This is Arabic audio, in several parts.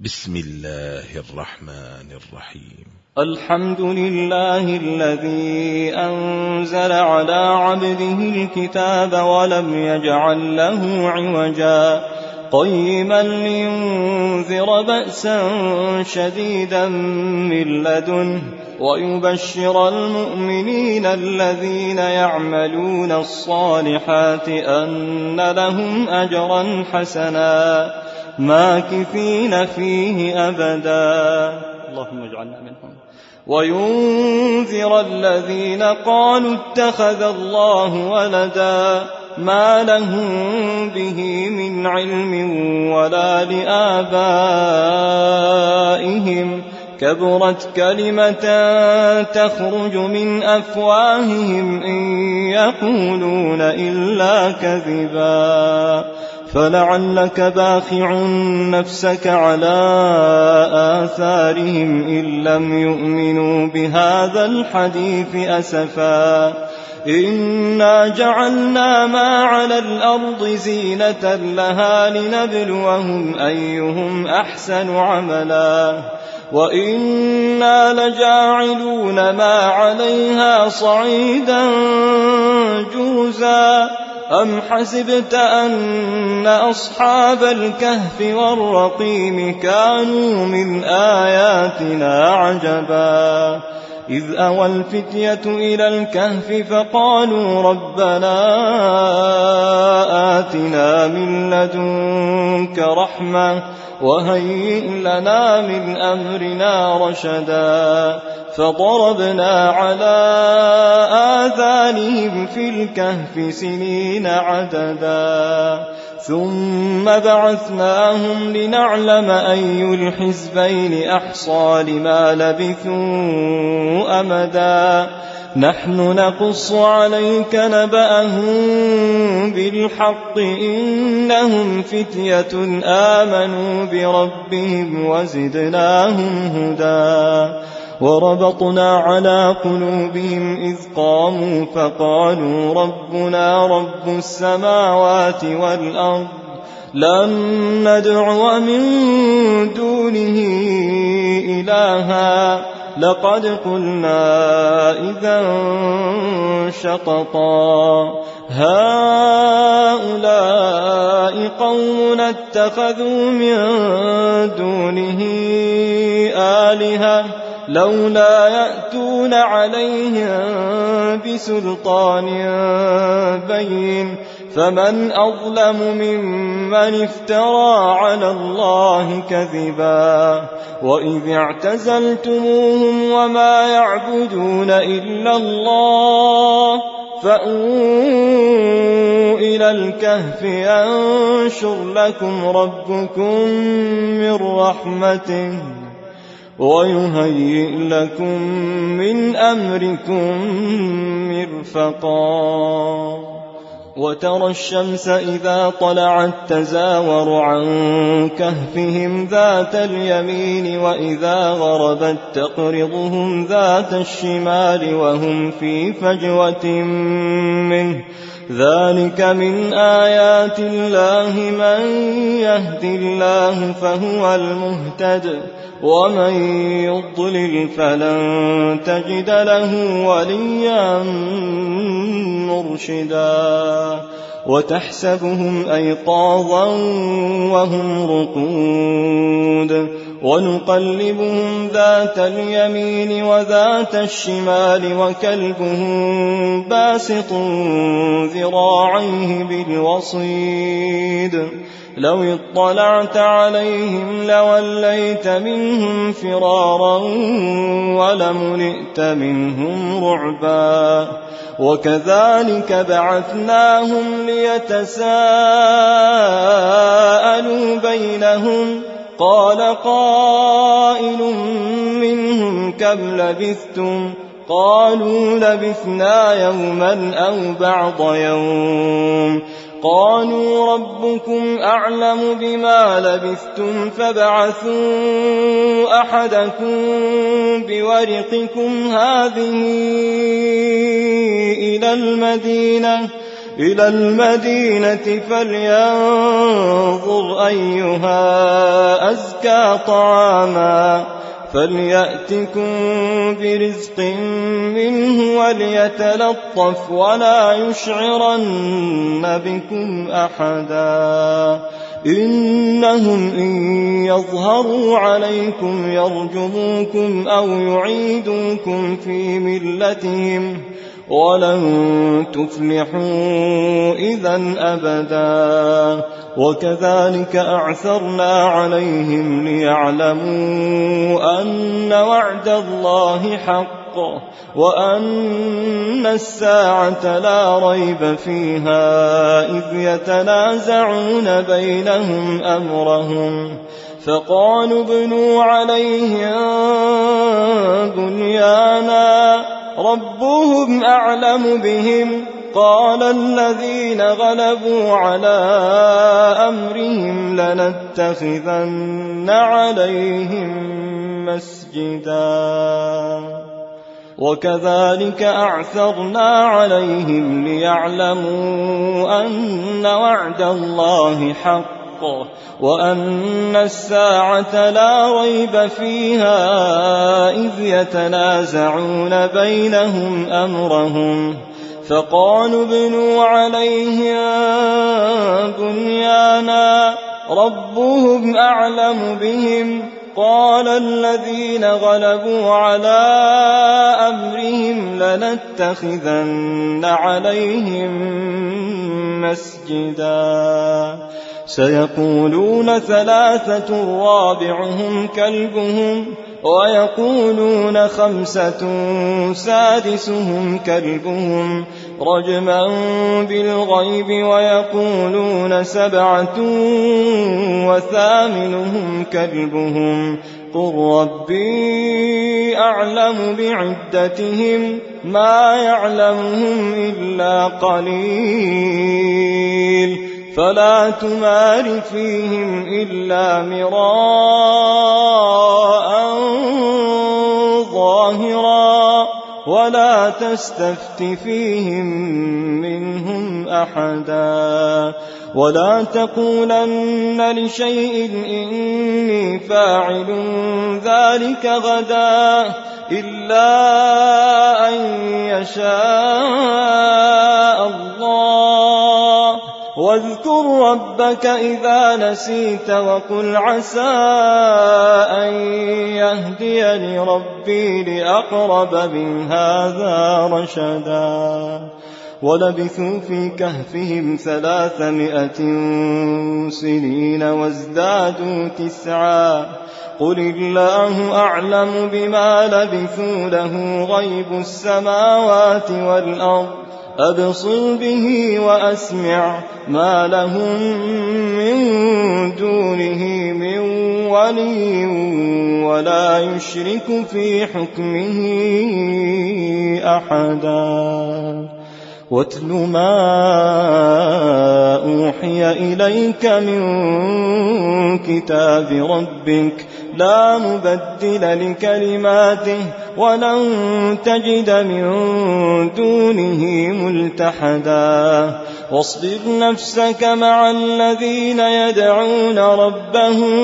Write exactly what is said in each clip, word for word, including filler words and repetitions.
بسم الله الرحمن الرحيم. الحمد لله الذي أنزل على عبده الكتاب ولم يجعل له عوجا قيما لينذر بأسا شديدا من لدنه ويبشر المؤمنين الذين يعملون الصالحات أن لهم أجرا حسنا ماكثين فيه أبدا. اللهم اجعلنا منهم. وينذر الذين قالوا اتخذ الله ولدا ما لهم به من علم ولا لآبائهم كبرت كلمة تخرج من أفواههم إن يقولون إلا كذبا فلعلك باخع نفسك على آثارهم إن لم يؤمنوا بهذا الحديث أسفا إنا جعلنا ما على الأرض زينة لها لنبلوهم أيهم أحسن عملا وإنا لجاعلون ما عليها صعيدا جرزا أم حسبت أن أصحاب الكهف والرقيم كانوا من آياتنا عجبا إذ أوى الفتية إلى الكهف فقالوا ربنا آتنا من لدنك رحمة وهيئ لنا من أمرنا رشدا فضربنا على آذانهم في الكهف سنين عددا ثم بعثناهم لنعلم أي الحزبين أحصى لما لبثوا أمدا نحن نقص عليك نبأهم بالحق إنهم فتية آمنوا بربهم وزدناهم هدى وربطنا على قلوبهم إذ قاموا فقالوا ربنا رب السماوات والأرض لن ندعو من دونه إلها لقد قلنا إذا شططا هؤلاء قوم اتخذوا من دونه آلهة لولا يأتون عليهم بسلطان بين فمن أظلم ممن افترى على الله كذبا وإذ اعتزلتموهم وما يعبدون إلا الله فأووا إلى الكهف ينشر لكم ربكم من رحمته ويهيئ لكم من أمركم مرفقا وترى الشمس إذا طلعت تزاور عن كهفهم ذات اليمين وإذا غربت تقرضهم ذات الشمال وهم في فجوة منه ذلك من آيات الله من يهد الله فهو المهتد ومن يضلل فلن تجد له وليا مرشدا وتحسبهم أيقاظا وهم رقود ونقلبهم ذات اليمين وذات الشمال وكلبهم باسط ذراعيه بالوصيد لو اطلعت عليهم لوليت منهم فرارا ولملئت منهم رعبا وكذلك بعثناهم ليتساءلوا بينهم قال قائل منهم كم لبثتم قالوا لبثنا يوما أو بعض يوم قالوا ربكم أعلم بما لبثتم فابعثوا أحدكم بورقكم هذه إلى المدينة إلى المدينة فلينظر أيها أزكى طعاما فليأتكم برزق منه وليتلطف ولا يشعرن بكم أحدا إنهم إن يظهروا عليكم يرجموكم أو يعيدوكم في ملتهم ولن تفلحوا إذا أبدا وكذلك أعثرنا عليهم ليعلموا أن وعد الله حق وأن الساعة لا ريب فيها إذ يتنازعون بينهم أمرهم فقالوا ابنوا عليهم بنيانا ربهم أعلم بهم قال الذين غلبوا على أمرهم لنتخذن عليهم مسجدا وكذلك أعثرنا عليهم ليعلموا أن وعد الله حق وأن الساعة لا ريب فيها إذ يتنازعون بينهم أمرهم فقالوا ابنوا عليهم بنيانا ربهم أعلم بهم قال الذين غلبوا على أمرهم لنتخذن عليهم مسجدا سيقولون ثلاثة رابعهم كلبهم ويقولون خمسة سادسهم كلبهم رجما بالغيب ويقولون سبعة وثامنهم كلبهم قل ربي أعلم بعدتهم ما يعلمهم إلا قليل فلا تمار فيهم إلا مراء ظاهرا ولا تستفت فيهم منهم أحدا ولا تقولن لشيء إني فاعل ذلك غدا إلا أن يشاء الله واذكر ربك إذا نسيت وقل عسى أن يهديني ربي لأقرب من هذا رشدا ولبثوا في كهفهم ثلاثمائة سنين وازدادوا تسعا قل الله أعلم بما لبثوا له غيب السماوات والأرض أبصر به وأسمع ما لهم من دونه من ولي ولا يشرك في حكمه أحدا واتل ما أوحي إليك من كتاب ربك لا مبدل لكلماته ولن تجد من دونه ملتحدا واصبر نفسك مع الذين يدعون ربهم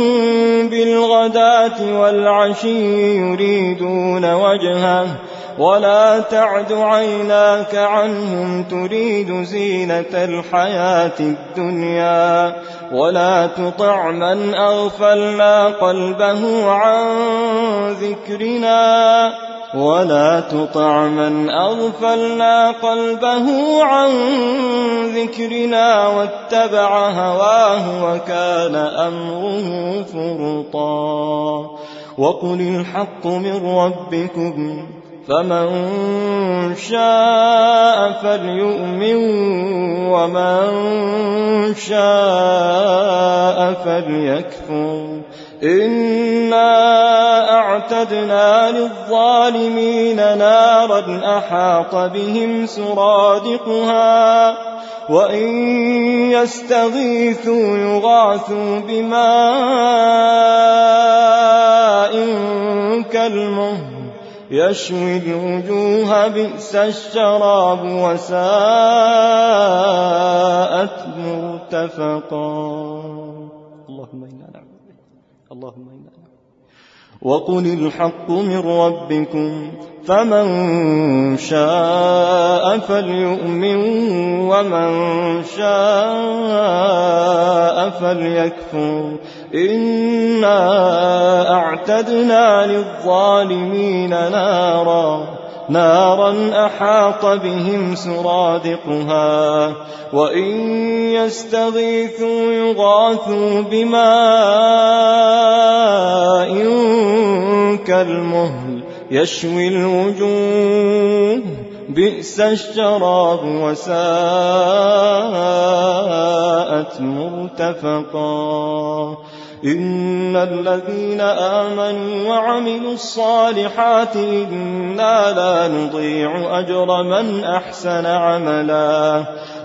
بالغداة والعشي يريدون وجهه ولا تعد عيناك عنهم تريد زينة الحياة الدنيا ولا تطع من أغفلنا قلبه عن ذكرنا ولا تطع من أغفلنا قلبه عن ذكرنا واتبع هواه وكان أمره فرطا وقل الحق من ربكم فمن شاء فليؤمن ومن شاء فليكفر إنا أعتدنا للظالمين نارا أحاط بهم سرادقها وإن يستغيثوا يغاثوا بماء كالمهل يشوي الوجوه بئس الشراب وساءت مرتفقا. اللهم إنا نعوذ بك اللهم إنا نعوذ. وقل الحق من ربكم فمن شاء فليؤمن ومن شاء فليكفر إنا أعتدنا للظالمين نارا نارا أحاط بهم سرادقها وإن يستغيثوا يغاثوا بماء كالمهل يشوي الوجوه بئس الشراب وساءت مرتفقا. إن الذين آمنوا وعملوا الصالحات إنا لا نضيع أجر من أحسن عملا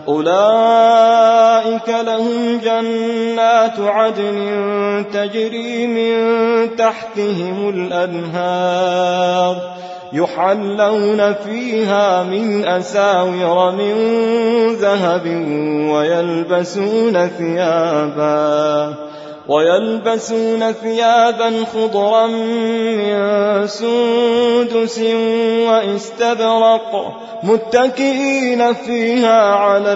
أولئك لهم جنات عدن تجري من تحتهم الأنهار يحلون فيها من أساور من ذهب ويلبسون ثيابا ويلبسون ثيابا خضرا من سندس واستبرق متكئين فيها على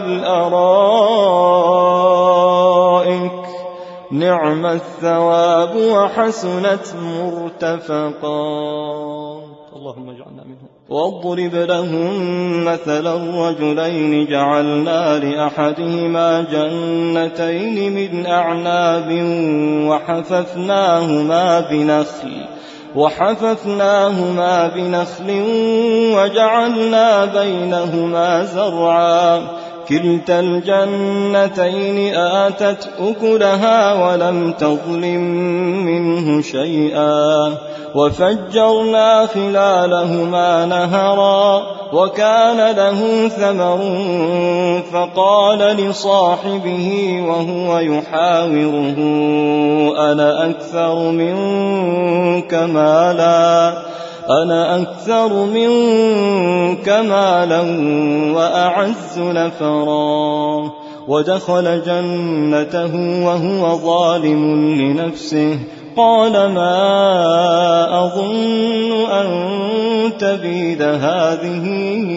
الأرائك نعم الثواب وحسنت مرتفقا. اللهم اجعلنا منهم. واضرب لهم مثلا رجلين جعلنا لأحدهما جنتين من أعناب وحففناهما بنخل وحففناهما بنخل وجعلنا بينهما زرعا كلتا الجنتين آتت أكلها ولم تظلم منه شيئا وفجرنا خلالهما نهرا وكان له ثمر فقال لصاحبه وهو يحاوره أنا أكثر منك مالا أنا أكثر منك مالا وأعز نفرا ودخل جنته وهو ظالم لنفسه قال ما أظن أن تبيد هذه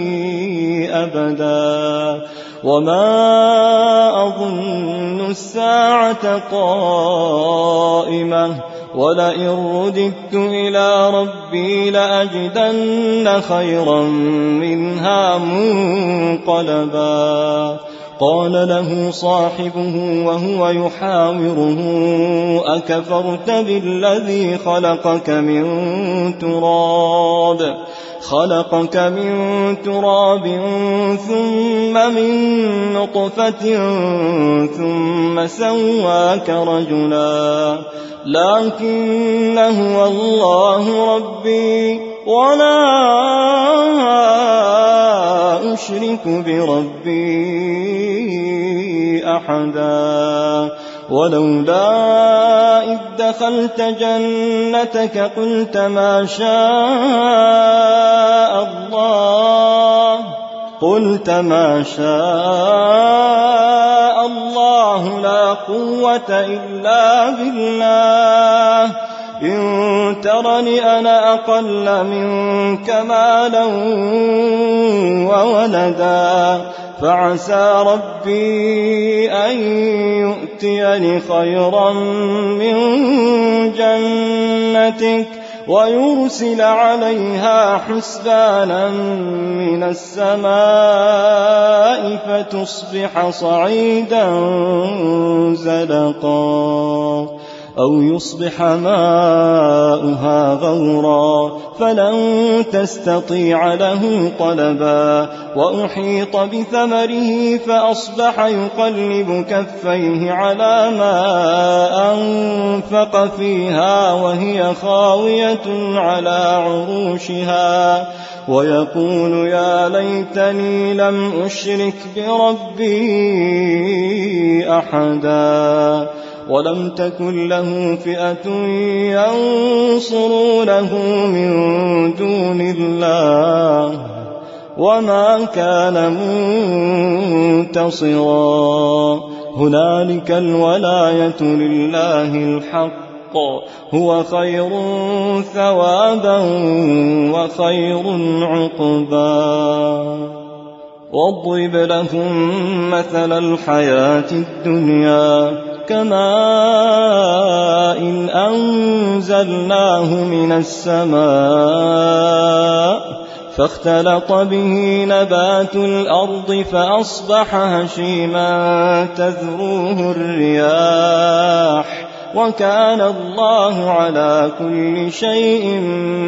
أبدا وما أظن الساعة قائمة ولئن رددت إلى ربي لأجدن خيرا منها منقلبا. قال له صاحبه وهو يحاوره أكفرت بالذي خلقك من تراب خلقك من تراب ثم من نطفة ثم سواك رجلا لكن هو الله ربي ولا أشرك بربي أحدا ولولا إذ دخلت جنتك قلت ما شاء الله قلت ما شاء الله لا قوة إلا بالله إن ترني أنا أقل منك مالا وولدا فعسى ربي أن يؤتيني خيرا من جنتك ويرسل عليها حسبانا من السماء فتصبح صعيدا زلقا أو يصبح ماؤها غورا فلن تستطيع له طلبا وأحيط بثمره فأصبح يقلب كفيه على ما أنفق فيها وهي خاوية على عروشها ويقول يا ليتني لم أشرك بربي أحدا ولم تكن له فئة ينصرونه من دون الله وما كان منتصرا هنالك الولاية لله الحق هو خير ثوابا وخير عقبا واضرب لهم مثل الحياة الدنيا كماء إن أنزلناه من السماء فاختلط به نبات الأرض فأصبح هشيما تذروه الرياح وكان الله على كل شيء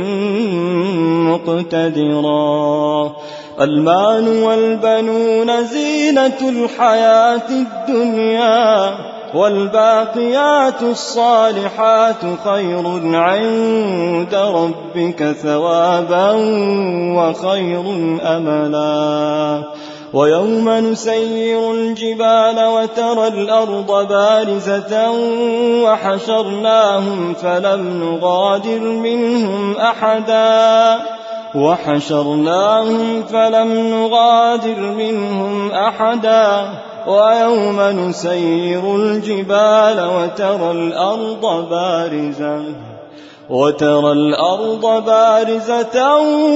مقتدرا المال والبنون زينة الحياة الدنيا والباقيات الصالحات خير عند ربك ثوابا وخير أملا ويوم نسير الجبال وترى الأرض بارزة وحشرناهم فلم نغادر منهم أحدا وحشرناهم فلم نغادر منهم أحدا ويوم نسير الجبال وترى الأرض بارزة وترى الأرض بارزة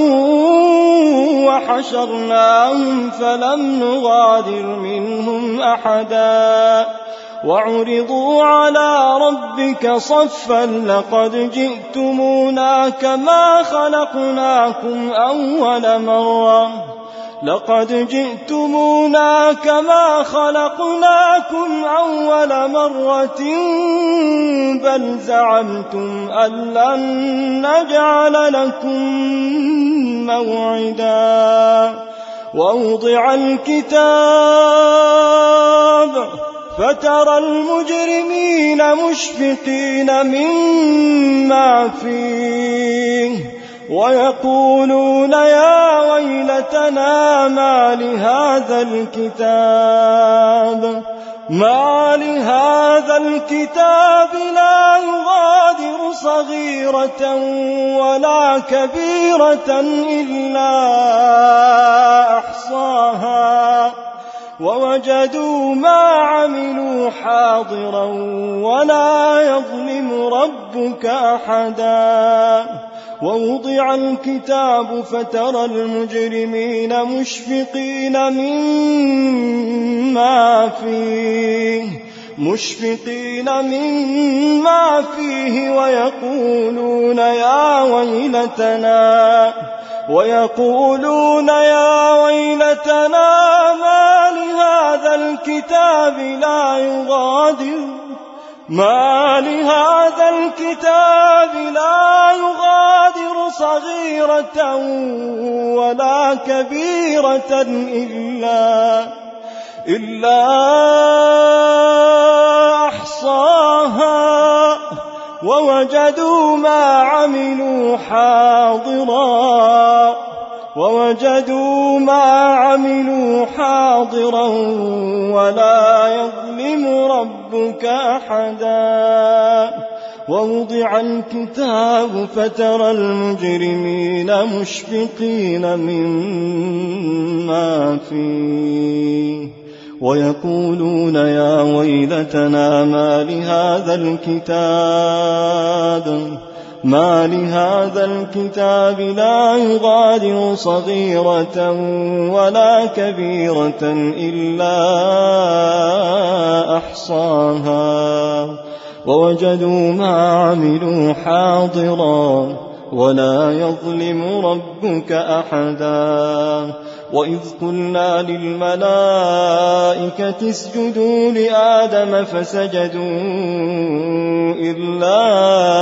وحشرناهم فلم نغادر منهم أحدا وعرضوا على ربك صفا لقد جئتمونا كما خلقناكم أول مرة لقد جئتمونا كما خلقناكم أول مرة بل زعمتم أن لن نجعل لكم موعدا ووضع الكتاب فترى المجرمين مشفقين مما فيه ويقولون يا ويلتنا ما لهذا الكتاب ما لهذا الكتاب لا يغادر صغيرة ولا كبيرة إلا أحصاها ووجدوا ما عملوا حاضرا ولا يظلم ربك أحدا ووضع الكتاب فترى المجرمين مشفقين مما فيه مشفقين مما فيه ويقولون يا ويلتنا ويقولون يا ويلتنا ما لهذا الكتاب لا يغادر ما لهذا الكتاب لا يغادر صغيرة ولا كبيرة إلا إلا أحصاها ووجدوا ما عملوا حاضرا ووجدوا ما عملوا حاضرا ولا يظلم ربك أحدا ووضع الكتاب فترى المجرمين مشفقين مما فيه ويقولون يا ويلتنا ما لهذا الكتاب ما لهذا الكتاب لا يغادر صغيرة ولا كبيرة إلا أحصاها ووجدوا ما عملوا حاضرا ولا يظلم ربك أحدا وإذ قلنا للملائكة اسجدوا لآدم فسجدوا إلا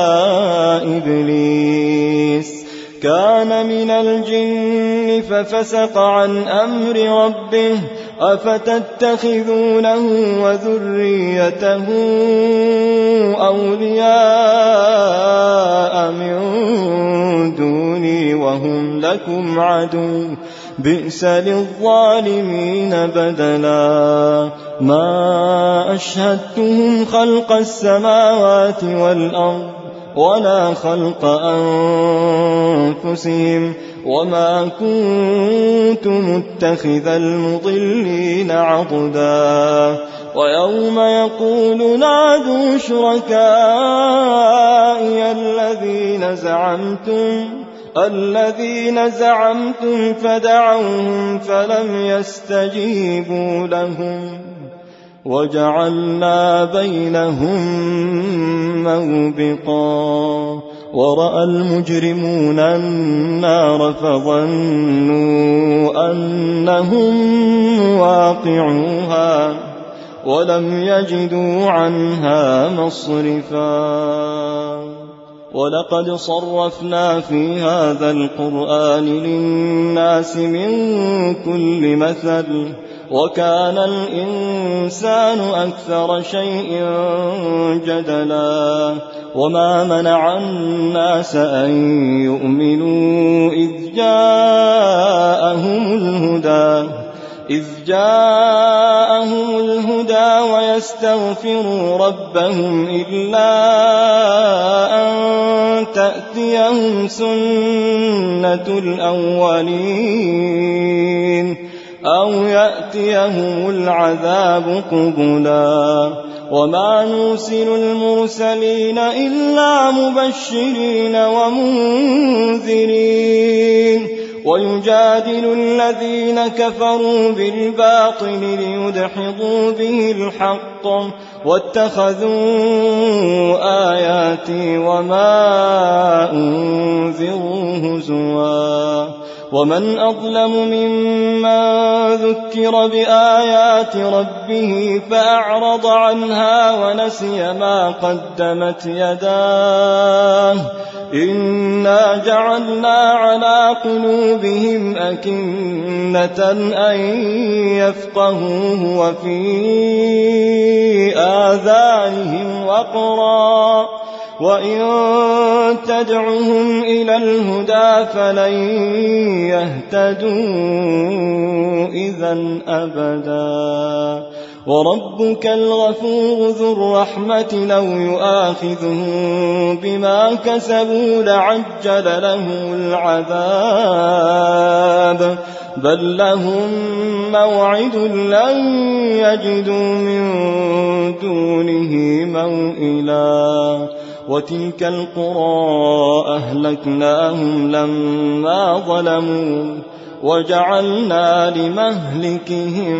إبليس كان من الجن ففسق عن أمر ربه أفتتخذونه وذريته أولياء من دوني وهم لكم عدو بئس للظالمين بدلا ما أشهدتهم خلق السماوات والأرض ولا خلق أنفسهم وما كنت متخذ المضلين عضدا ويوم يقول نادوا شركائي الذين زعمتم الذين زعمتم فدعوهم فلم يستجيبوا لهم وجعلنا بينهم موبقا ورأى المجرمون النار فظنوا أنهم واقعوها ولم يجدوا عنها مصرفا ولقد صرفنا في هذا القرآن للناس من كل مثل وكان الإنسان أكثر شيء جدلا وما منع الناس أن يؤمنوا إذ جاءهم الهدى إذ جاءهم الهدى ويستغفروا ربهم إلا أن تأتيهم سنة الأولين أو يأتيهم العذاب قبلا وما نرسل المرسلين إلا مبشرين ومنذرين ويجادل الذين كفروا بالباطل ليدحضوا به الحق واتخذوا آياتي وما أنذروا هزوا ومن أظلم ممن ذكر بآيات ربه فأعرض عنها ونسي ما قدمت يداه إنا جعلنا على قلوبهم أكنة أن يفقهوه وفي آذانهم وقرا وإن تدعهم إلى الهدى فلن يهتدوا إذا أبدا وربك الغفور ذو الرحمة لو يؤاخذهم بما كسبوا لعجل لهم العذاب بل لهم موعد لن يجدوا من دونه موئلا وتلك القرى أهلكناهم لما ظلموا وجعلنا لمهلكهم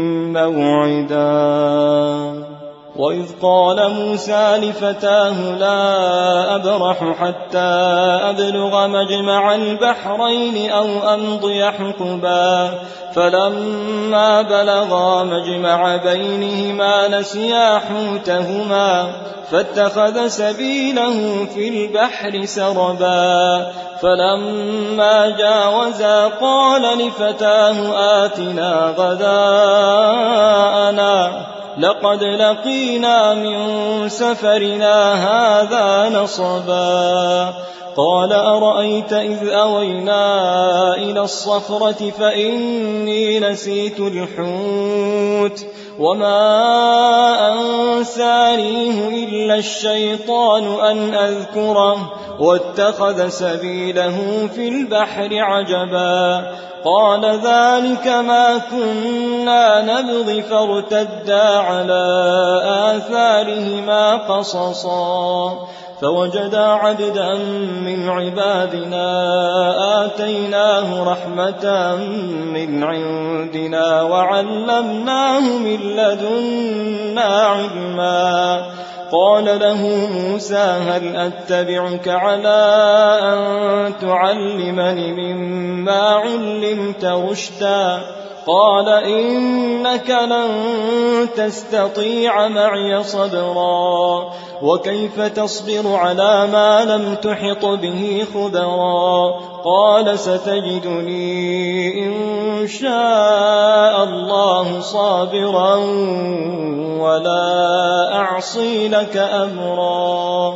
موعدا وإذ قال موسى لفتاه لا أبرح حتى أبلغ مجمع البحرين أو أمضي حقبا فلما بلغا مجمع بينهما نسيا حوتهما فاتخذ سبيله في البحر سربا فلما جاوزا قال لفتاه آتنا غداءنا لقد لقينا من سفرنا هذا نصبا قال أرأيت إذ أوينا إلى الصخرة فإني نسيت الحوت وما أنسانيه إلا الشيطان أن أذكره واتخذ سبيله في البحر عجبا قال ذلك ما كنا نبغي فارتدا على آثارهما قصصا فوجدا عبدا من عبادنا آتيناه رحمة من عندنا وعلمناه من لدنا علما قال له موسى هل أتبعك على أن تعلمني مما علمت رشدا قال إنك لن تستطيع معي صبرا وكيف تصبر على ما لم تحط به خبرا قال ستجدني إن شاء الله صابرا ولا أعصي لك أمرا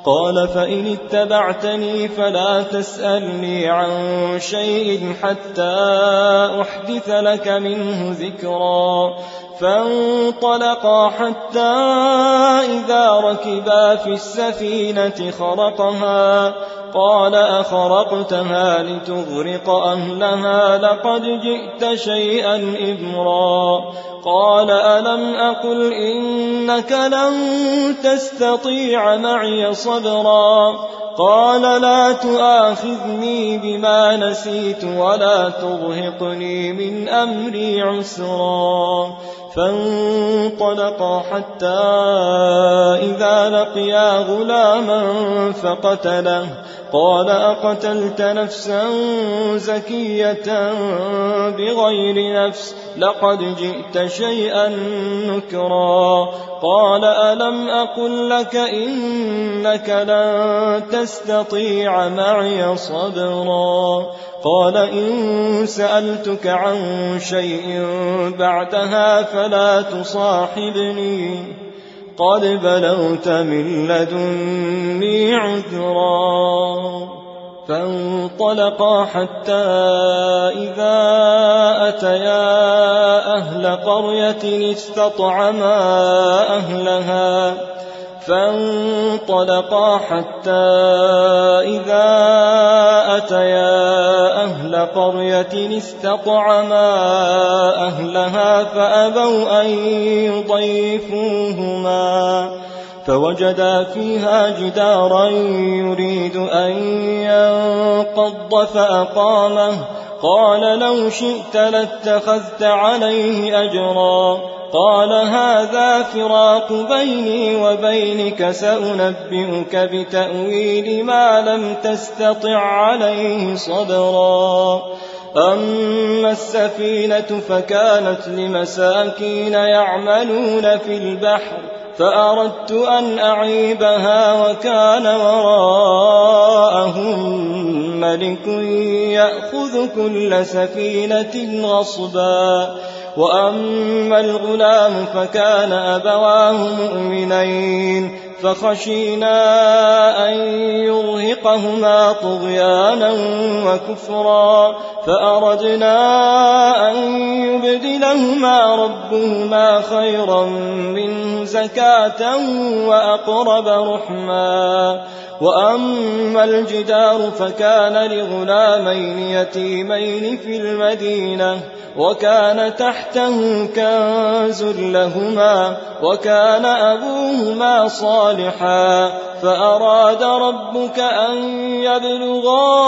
قال فإن اتبعتني فلا تسألني عن شيء حتى أحدث لك منه ذكرا. فانطلقا حتى إذا ركبا في السفينة خرقها قال أخرقتها لتغرق أهلها لقد جئت شيئا إمرا. قال ألم أقل إنك لن تستطيع معي صبرا. قال لا تؤاخذني بما نسيت ولا ترهقني من أمري عسرا. فانطلقا حتى إذا لقيا غلاما فقتله قال أقتلت نفسا زكية بغير نفس لقد جئت شيئا نكرا. قال ألم أقل لك إنك لن تستطيع معي صبرا. قال إن سألتك عن شيء بعدها فلا تصاحبني قد بلغت من لدني عذرا. فانطلقا حتى إذا أتيا أهل قرية استطعما أهلها فانطلقا حتى إذا أتيا أهل قرية استطعما أهلها فأبوا أن يضيفوهما فوجدا فيها جدارا يريد أن ينقض فأقامه. قال لو شئت لاتخذت عليه أجرا. قال هذا فراق بيني وبينك سأنبئك بتأويل ما لم تستطع عليه صبرا. أما السفينة فكانت لمساكين يعملون في البحر فأردت أن أعيبها وكان وراءهم ملك يأخذ كل سفينة غصبا. وأما الغلام فكان أبواه مؤمنين فخشينا أن يرهقهما طغيانا وكفرا فأردنا أن يبدلهما ربهما خيرا منه زكاة وأقرب رحما. وأما الجدار فكان لغلامين يتيمين في المدينة وكان تحته كنز لهما وكان أبوهما صالحا فأراد ربك أن يبلغا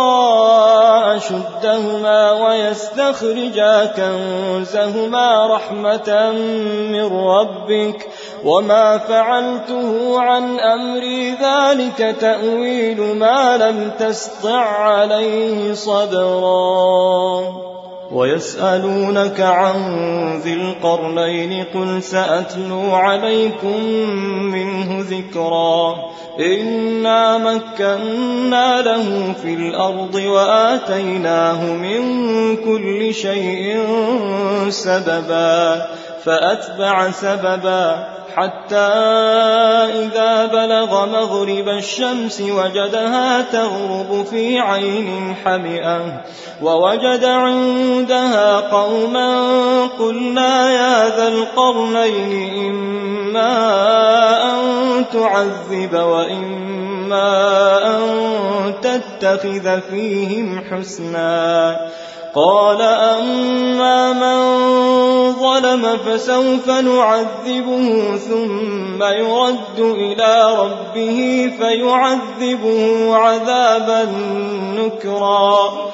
أشدهما ويستخرجا كنزهما رحمة من ربك وما فعلته عن أمري ذلك تأويل ما لم تسطع عليه صبرا. ويسألونك عن ذي القرنين قل سأتلو عليكم منه ذكرا. إنا مكنا له في الأرض وآتيناه من كل شيء سببا فأتبع سببا حتى إذا بلغ مغرب الشمس وجدها تغرب في عين حمئة ووجد عندها قوما قلنا يا ذا القرنين إما أن تعذب وإما أن تتخذ فيهم حسنا. قال أما من ظلم فسوف نعذبه ثم يرد إلى ربه فيعذبه عذابا نكرا.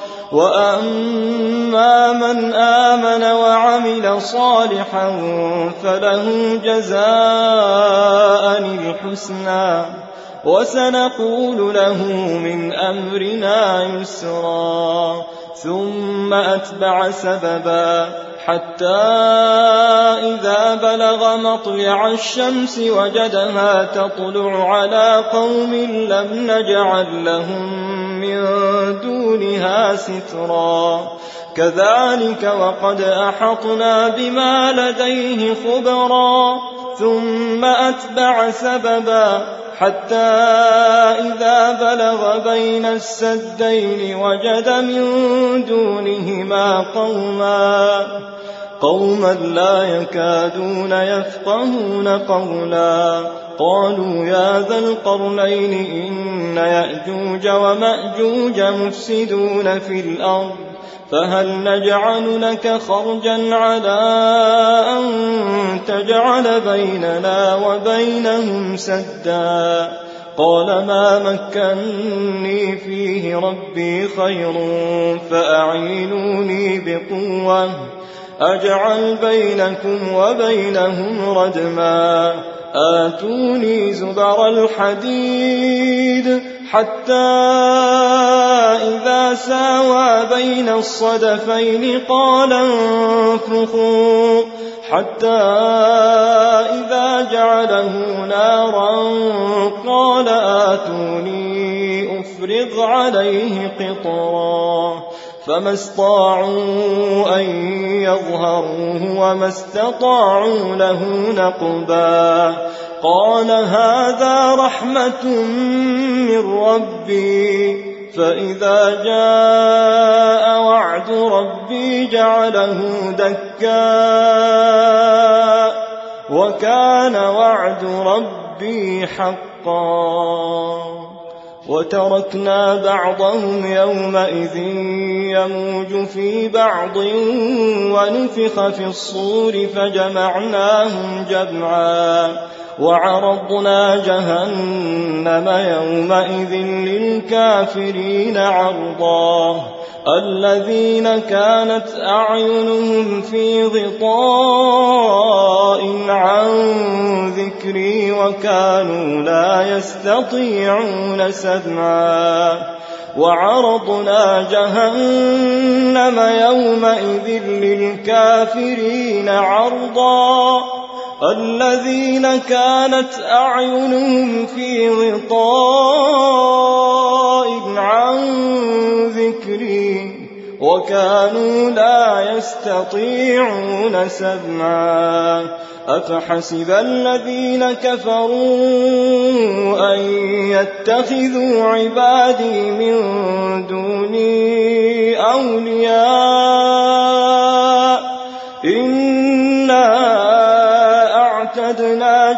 وأما من آمن وعمل صالحا فله جزاء الحسنى وسنقول له من أمرنا يسرا. ثم أتبع سببا حتى إذا بلغ مطلع الشمس وجدها تطلع على قوم لم نجعل لهم من دونها سترا. كذلك وقد أحطنا بما لديه خبرا. ثم أتبع سببا حتى إذا بلغ بين السدين وجد من دونهما قوما قوما لا يكادون يفقهون قولا قالوا يا ذا القرنين إن يأجوج ومأجوج مفسدون في الأرض فهل نجعل لك خرجا على أن تجعل بيننا وبينهم سدا قال ما مكني فيه ربي خير فأعينوني بقوة أجعل بينكم وبينهم ردما آتوني زبر الحديد حتى إذا ساوى بين الصدفين قال انفخوا حتى إذا جعله نارا قال آتوني أفرغ عليه قطرا فما استطاعوا أن يظهروه وما استطاعوا له نقبا قال هذا رحمة من ربي فإذا جاء وعد ربي جعله دكا وكان وعد ربي حقا وتركنا بعضهم يومئذ يموج في بعض ونفخ في الصور فجمعناهم جمعا وعرضنا جهنم يومئذ للكافرين عرضا الذين كانت أعينهم في غطاء عن ذكري وكانوا لا يستطيعون سمعا وعرضنا جهنم يومئذ للكافرين عرضا الذين كانت أعينهم في غطاء عن ذكري وكانوا لا يستطيعون سمعا أفحسب الذين كفروا أن يتخذوا عبادي من دوني أولياء إنا أعتدنا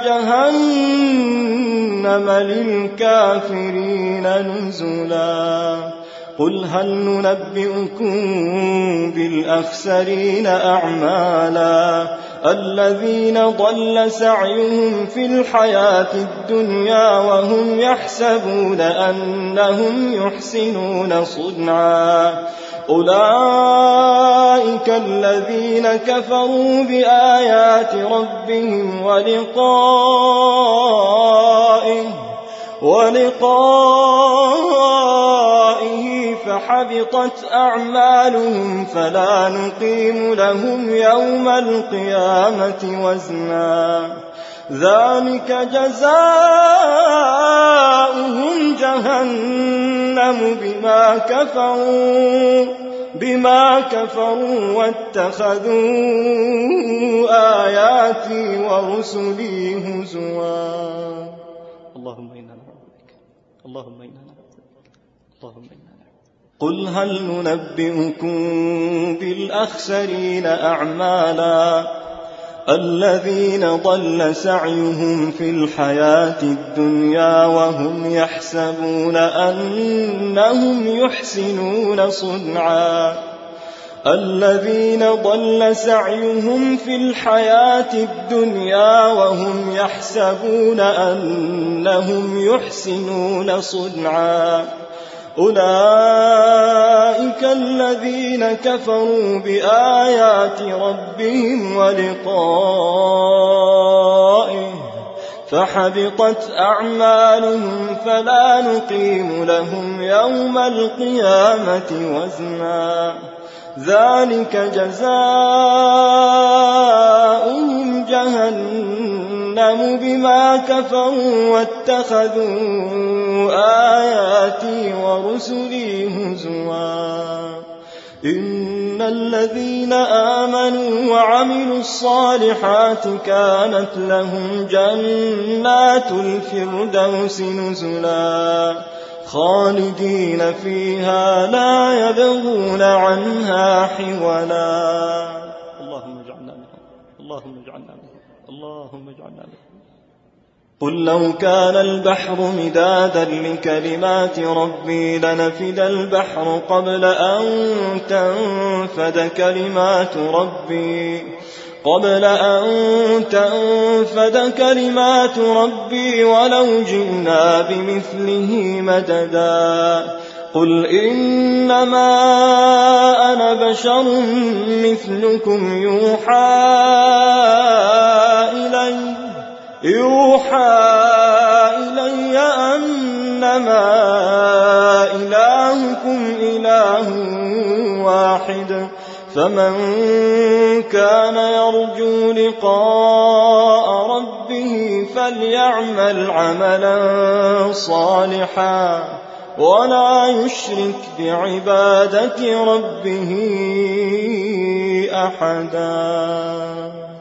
جهنم للكافرين نزلا قل هل ننبئكم بالأخسرين أعمالا الذين ضل سعيهم في الحياة الدنيا وهم يحسبون أنهم يحسنون صنعا أولئك الذين كفروا بآيات ربهم ولقائه ولقائه فحبطت أعمالهم فلا نقيم لهم يوم القيامة وزنا ذلك جزاؤهم جهنم بما كفروا بما كفروا واتخذوا آياتي ورسلي هزوا اللهم إنا نعوذ بك اللهم إنا نعوذ بك اللهم إنا نعوذ قل هل ننبئكم بالأخسرين أعمالا الذين ضل سعيهم في الحياة الدنيا وهم يحسبون أنهم يحسنون صنعا الذين ضل سعيهم في الحياة الدنيا وهم يحسبون أنهم يحسنون صنعا أولئك الذين كفروا بآيات ربهم ولقائه فحبطت أعمالهم فلا نقيم لهم يوم القيامة وزنا ذلك جزاؤهم جهنم بما كفروا واتخذوا آياتي ورسلي هزوا إن الذين آمنوا وعملوا الصالحات كانت لهم جنات الفردوس نزلا خالدين فيها لا يبغون عنها حولا. اللهم اجعلنا منهم، اللهم اجعلنا منهم، اللهم اجعلنا منهم. قل لو كان البحر مدادا لكلمات ربي لنفد البحر قبل أن تنفد كلمات ربي قبل أن تنفد كلمات ربي ولو جئنا بمثله مددا. قل إنما أنا بشر مثلكم يوحى إلي يوحى إلي أنما إلهكم إله واحد فمن كان يرجو لقاء ربه فليعمل عملا صالحا ولا يشرك بعبادة ربه أحدا.